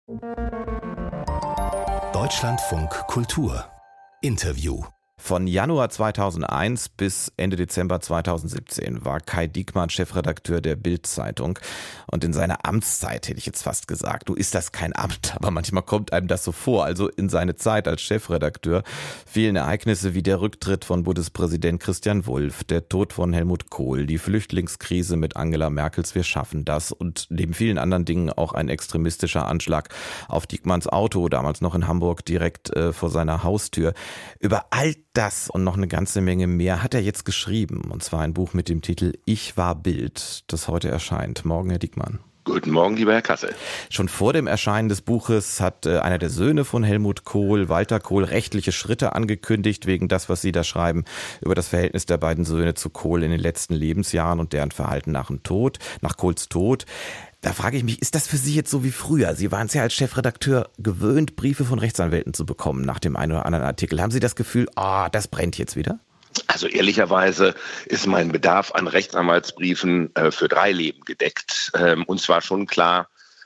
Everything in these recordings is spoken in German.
Deutschlandfunk Kultur Interview. Von Januar 2001 bis Ende Dezember 2017 war Kai Diekmann Chefredakteur der Bild-Zeitung. Und in seiner Amtszeit, hätte ich jetzt fast gesagt, ist das kein Amt, aber manchmal kommt einem das so vor. Also in seine Zeit als Chefredakteur fielen Ereignisse wie der Rücktritt von Bundespräsident Christian Wulff, der Tod von Helmut Kohl, die Flüchtlingskrise mit Angela Merkels Wir schaffen das und neben vielen anderen Dingen auch ein extremistischer Anschlag auf Diekmanns Auto, damals noch in Hamburg, direkt vor seiner Haustür. Über all das und noch eine ganze Menge mehr hat er jetzt geschrieben, und zwar ein Buch mit dem Titel Ich war Bild, das heute erscheint. Morgen, Herr Diekmann. Guten Morgen, lieber Herr Kassel. Schon vor dem Erscheinen des Buches hat einer der Söhne von Helmut Kohl, Walter Kohl, rechtliche Schritte angekündigt, wegen das, was Sie da schreiben, über das Verhältnis der beiden Söhne zu Kohl in den letzten Lebensjahren und deren Verhalten nach Kohls Tod. Da frage ich mich, ist das für Sie jetzt so wie früher? Sie waren es ja als Chefredakteur gewöhnt, Briefe von Rechtsanwälten zu bekommen nach dem einen oder anderen Artikel. Haben Sie das Gefühl, das brennt jetzt wieder? Also ehrlicherweise ist mein Bedarf an Rechtsanwaltsbriefen für 3 Leben gedeckt. Und zwar schon klar,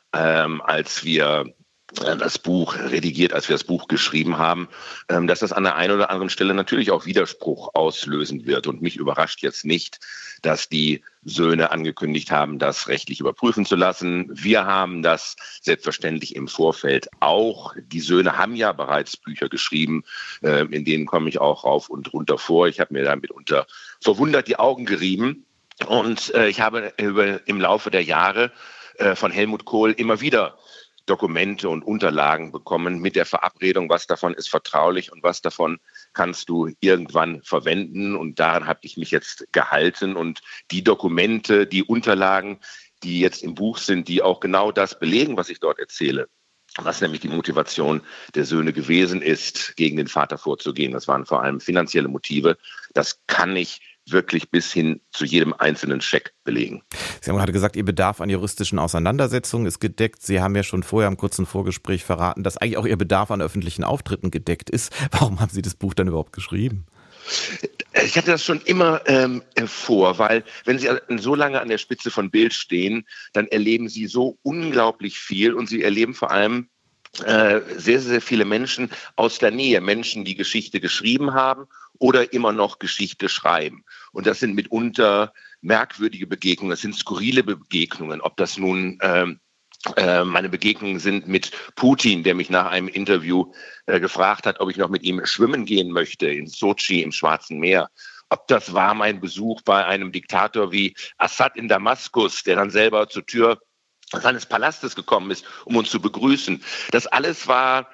als wir das Buch geschrieben haben, dass das an der einen oder anderen Stelle natürlich auch Widerspruch auslösen wird. Und mich überrascht jetzt nicht, dass die Söhne angekündigt haben, das rechtlich überprüfen zu lassen. Wir haben das selbstverständlich im Vorfeld auch. Die Söhne haben ja bereits Bücher geschrieben, in denen komme ich auch rauf und runter vor. Ich habe mir da mitunter verwundert die Augen gerieben. Und ich habe im Laufe der Jahre von Helmut Kohl immer wieder Dokumente und Unterlagen bekommen mit der Verabredung, was davon ist vertraulich und was davon kannst du irgendwann verwenden. Und daran habe ich mich jetzt gehalten. Und die Dokumente, die Unterlagen, die jetzt im Buch sind, die auch genau das belegen, was ich dort erzähle, was nämlich die Motivation der Söhne gewesen ist, gegen den Vater vorzugehen. Das waren vor allem finanzielle Motive. Das kann ich wirklich bis hin zu jedem einzelnen Scheck belegen. Sie haben gerade gesagt, Ihr Bedarf an juristischen Auseinandersetzungen ist gedeckt. Sie haben ja schon vorher im kurzen Vorgespräch verraten, dass eigentlich auch Ihr Bedarf an öffentlichen Auftritten gedeckt ist. Warum haben Sie das Buch dann überhaupt geschrieben? Ich hatte das schon immer vor, weil wenn Sie so lange an der Spitze von Bild stehen, dann erleben Sie so unglaublich viel und Sie erleben vor allem sehr, sehr viele Menschen aus der Nähe, Menschen, die Geschichte geschrieben haben oder immer noch Geschichte schreiben. Und das sind mitunter merkwürdige Begegnungen, das sind skurrile Begegnungen, ob das nun meine Begegnungen sind mit Putin, der mich nach einem Interview gefragt hat, ob ich noch mit ihm schwimmen gehen möchte in Sochi im Schwarzen Meer. Ob das war mein Besuch bei einem Diktator wie Assad in Damaskus, der dann selber zur Tür seines Palastes gekommen ist, um uns zu begrüßen. Das alles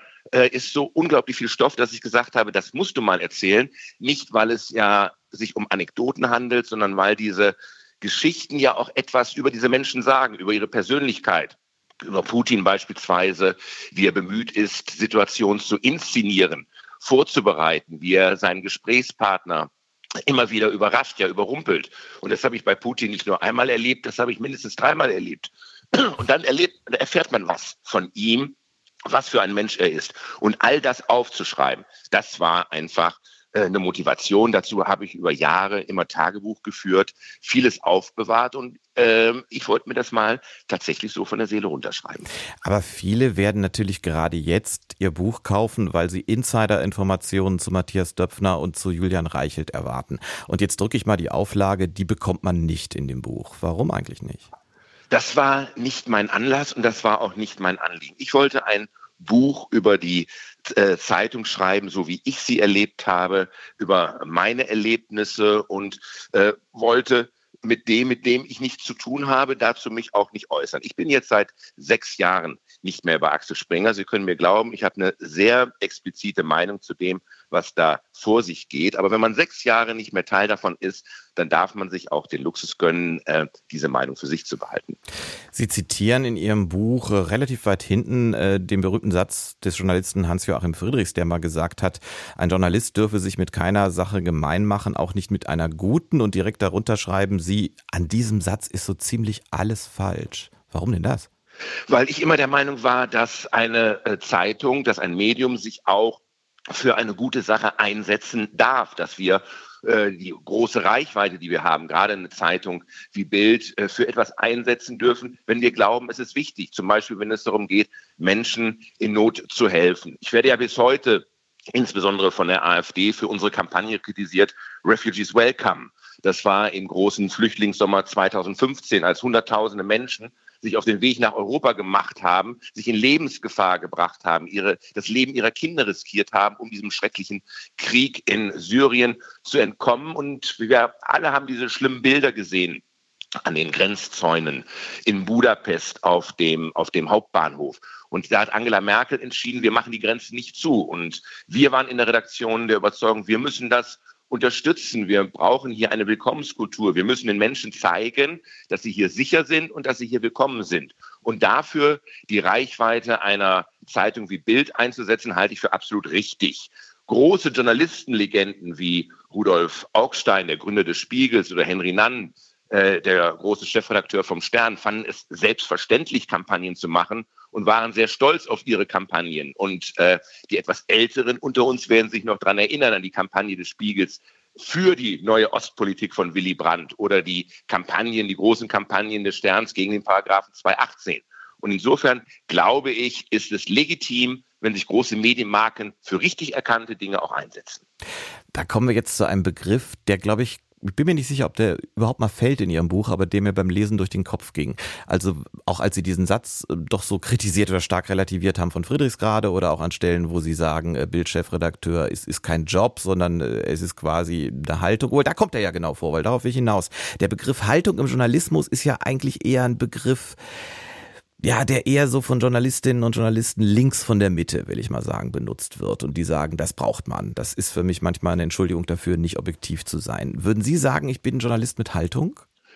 ist so unglaublich viel Stoff, dass ich gesagt habe, das musst du mal erzählen. Nicht, weil es ja sich um Anekdoten handelt, sondern weil diese Geschichten ja auch etwas über diese Menschen sagen, über ihre Persönlichkeit. Über Putin beispielsweise, wie er bemüht ist, Situationen zu inszenieren, vorzubereiten, wie er seinen Gesprächspartner immer wieder überrascht, ja überrumpelt. Und das habe ich bei Putin nicht nur einmal erlebt, das habe ich mindestens 3-mal erlebt. Und dann erfährt man was von ihm, was für ein Mensch er ist. Und all das aufzuschreiben, das war einfach eine Motivation. Dazu habe ich über Jahre immer Tagebuch geführt, vieles aufbewahrt und ich wollte mir das mal tatsächlich so von der Seele runterschreiben. Aber viele werden natürlich gerade jetzt Ihr Buch kaufen, weil sie Insider-Informationen zu Matthias Döpfner und zu Julian Reichelt erwarten. Und jetzt drücke ich mal die Auflage, die bekommt man nicht in dem Buch. Warum eigentlich nicht? Das war nicht mein Anlass und das war auch nicht mein Anliegen. Ich wollte ein Buch über die Zeitung schreiben, so wie ich sie erlebt habe, über meine Erlebnisse und wollte mit dem ich nichts zu tun habe, dazu mich auch nicht äußern. Ich bin jetzt seit 6 Jahren nicht mehr bei Axel Springer. Sie können mir glauben, ich habe eine sehr explizite Meinung zu dem, was da vor sich geht. Aber wenn man 6 Jahre nicht mehr Teil davon ist, dann darf man sich auch den Luxus gönnen, diese Meinung für sich zu behalten. Sie zitieren in Ihrem Buch relativ weit hinten den berühmten Satz des Journalisten Hans-Joachim Friedrichs, der mal gesagt hat, ein Journalist dürfe sich mit keiner Sache gemein machen, auch nicht mit einer guten, und direkt darunter schreiben Sie, an diesem Satz ist so ziemlich alles falsch. Warum denn das? Weil ich immer der Meinung war, dass eine Zeitung, dass ein Medium sich auch für eine gute Sache einsetzen darf, dass wir die große Reichweite, die wir haben, gerade eine Zeitung wie Bild, für etwas einsetzen dürfen, wenn wir glauben, es ist wichtig. Zum Beispiel, wenn es darum geht, Menschen in Not zu helfen. Ich werde ja bis heute insbesondere von der AfD für unsere Kampagne kritisiert, Refugees Welcome. Das war im großen Flüchtlingssommer 2015, als Hunderttausende Menschen sich auf den Weg nach Europa gemacht haben, sich in Lebensgefahr gebracht haben, das Leben ihrer Kinder riskiert haben, um diesem schrecklichen Krieg in Syrien zu entkommen. Und wir alle haben diese schlimmen Bilder gesehen an den Grenzzäunen in Budapest auf dem Hauptbahnhof. Und da hat Angela Merkel entschieden, wir machen die Grenzen nicht zu. Und wir waren in der Redaktion der Überzeugung, wir müssen das unterstützen. Wir brauchen hier eine Willkommenskultur. Wir müssen den Menschen zeigen, dass sie hier sicher sind und dass sie hier willkommen sind. Und dafür die Reichweite einer Zeitung wie Bild einzusetzen, halte ich für absolut richtig. Große Journalistenlegenden wie Rudolf Augstein, der Gründer des Spiegels, oder Henry Nann, der große Chefredakteur vom Stern, fanden es selbstverständlich, Kampagnen zu machen und waren sehr stolz auf ihre Kampagnen. Und die etwas Älteren unter uns werden sich noch daran erinnern, an die Kampagne des Spiegels für die neue Ostpolitik von Willy Brandt oder die großen Kampagnen des Sterns gegen den Paragraphen 218. Und insofern glaube ich, ist es legitim, wenn sich große Medienmarken für richtig erkannte Dinge auch einsetzen. Da kommen wir jetzt zu einem Begriff, der, glaube ich bin mir nicht sicher, ob der überhaupt mal fällt in Ihrem Buch, aber der mir beim Lesen durch den Kopf ging. Also auch als Sie diesen Satz doch so kritisiert oder stark relativiert haben von Friedrichsgrade oder auch an Stellen, wo Sie sagen, Bild-Chefredakteur ist kein Job, sondern es ist quasi eine Haltung. Oh, da kommt er ja genau vor, weil darauf will ich hinaus. Der Begriff Haltung im Journalismus ist ja eigentlich eher ein Begriff, ja, der eher so von Journalistinnen und Journalisten links von der Mitte, will ich mal sagen, benutzt wird. Und die sagen, das braucht man. Das ist für mich manchmal eine Entschuldigung dafür, nicht objektiv zu sein. Würden Sie sagen, ich bin ein Journalist mit Haltung?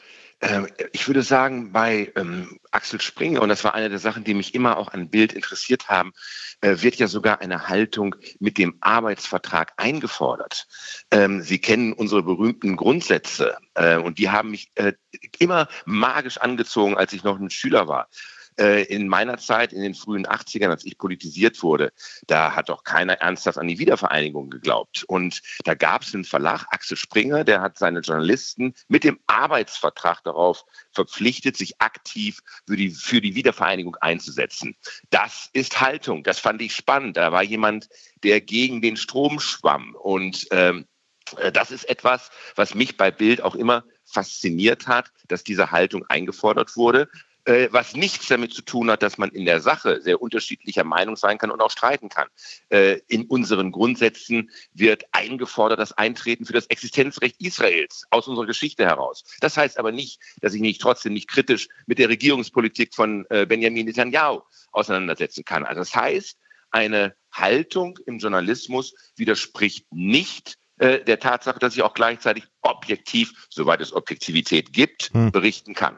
Ich würde sagen, bei Axel Springer, und das war eine der Sachen, die mich immer auch an Bild interessiert haben, wird ja sogar eine Haltung mit dem Arbeitsvertrag eingefordert. Sie kennen unsere berühmten Grundsätze, und die haben mich immer magisch angezogen, als ich noch ein Schüler war. In meiner Zeit, in den frühen 80ern, als ich politisiert wurde, da hat doch keiner ernsthaft an die Wiedervereinigung geglaubt. Und da gab es einen Verlag, Axel Springer, der hat seine Journalisten mit dem Arbeitsvertrag darauf verpflichtet, sich aktiv für die Wiedervereinigung einzusetzen. Das ist Haltung. Das fand ich spannend. Da war jemand, der gegen den Strom schwamm. Und das ist etwas, was mich bei Bild auch immer fasziniert hat, dass diese Haltung eingefordert wurde. Was nichts damit zu tun hat, dass man in der Sache sehr unterschiedlicher Meinung sein kann und auch streiten kann. In unseren Grundsätzen wird eingefordert das Eintreten für das Existenzrecht Israels aus unserer Geschichte heraus. Das heißt aber nicht, dass ich mich trotzdem nicht kritisch mit der Regierungspolitik von Benjamin Netanyahu auseinandersetzen kann. Also das heißt, eine Haltung im Journalismus widerspricht nicht der Tatsache, dass ich auch gleichzeitig objektiv, soweit es Objektivität gibt, berichten kann.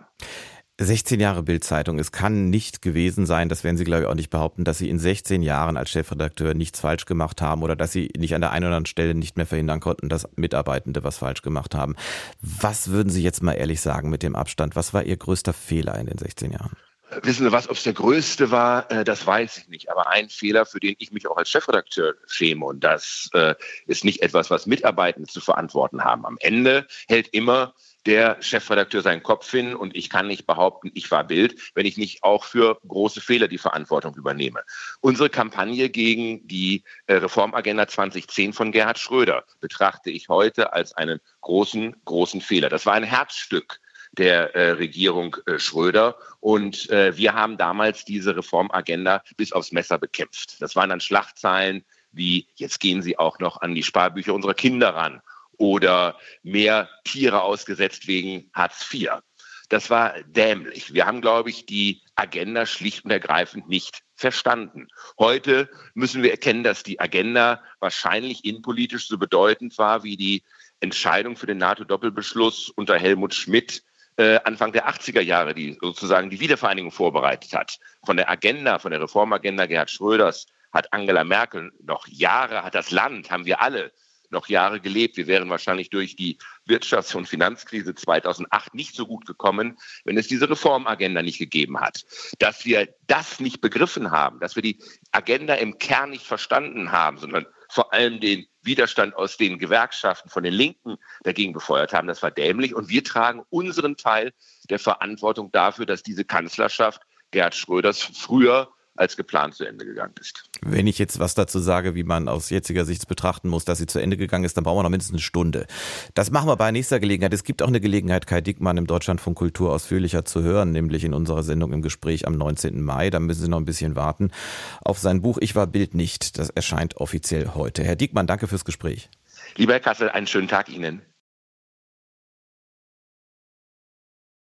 16 Jahre Bild-Zeitung. Es kann nicht gewesen sein, das werden Sie, glaube ich, auch nicht behaupten, dass Sie in 16 Jahren als Chefredakteur nichts falsch gemacht haben oder dass Sie nicht an der einen oder anderen Stelle nicht mehr verhindern konnten, dass Mitarbeitende was falsch gemacht haben. Was würden Sie jetzt mal ehrlich sagen mit dem Abstand? Was war Ihr größter Fehler in den 16 Jahren? Wissen Sie was, ob es der größte war, das weiß ich nicht. Aber ein Fehler, für den ich mich auch als Chefredakteur schäme, und das ist nicht etwas, was Mitarbeitende zu verantworten haben. Am Ende hält immer der Chefredakteur seinen Kopf hin, und ich kann nicht behaupten, ich war Bild, wenn ich nicht auch für große Fehler die Verantwortung übernehme. Unsere Kampagne gegen die Reformagenda 2010 von Gerhard Schröder betrachte ich heute als einen großen Fehler. Das war ein Herzstück der Regierung Schröder, und wir haben damals diese Reformagenda bis aufs Messer bekämpft. Das waren dann Schlagzeilen wie: Jetzt gehen Sie auch noch an die Sparbücher unserer Kinder ran, oder mehr Tiere ausgesetzt wegen Hartz IV. Das war dämlich. Wir haben, glaube ich, die Agenda schlicht und ergreifend nicht verstanden. Heute müssen wir erkennen, dass die Agenda wahrscheinlich innenpolitisch so bedeutend war wie die Entscheidung für den NATO-Doppelbeschluss unter Helmut Schmidt Anfang der 80er Jahre, die sozusagen die Wiedervereinigung vorbereitet hat. Von der Reformagenda Gerhard Schröders hat Angela Merkel noch Jahre, hat das Land, haben wir alle noch Jahre gelebt. Wir wären wahrscheinlich durch die Wirtschafts- und Finanzkrise 2008 nicht so gut gekommen, wenn es diese Reformagenda nicht gegeben hat. Dass wir das nicht begriffen haben, dass wir die Agenda im Kern nicht verstanden haben, sondern vor allem den Widerstand aus den Gewerkschaften von den Linken dagegen befeuert haben. Das war dämlich. Und wir tragen unseren Teil der Verantwortung dafür, dass diese Kanzlerschaft Gerhard Schröders früher als geplant zu Ende gegangen ist. Wenn ich jetzt was dazu sage, wie man aus jetziger Sicht betrachten muss, dass sie zu Ende gegangen ist, dann brauchen wir noch mindestens eine Stunde. Das machen wir bei nächster Gelegenheit. Es gibt auch eine Gelegenheit, Kai Diekmann im Deutschlandfunk Kultur ausführlicher zu hören, nämlich in unserer Sendung im Gespräch am 19. Mai. Da müssen Sie noch ein bisschen warten auf sein Buch Ich war Bild nicht. Das erscheint offiziell heute. Herr Diekmann, danke fürs Gespräch. Lieber Herr Kassel, einen schönen Tag Ihnen.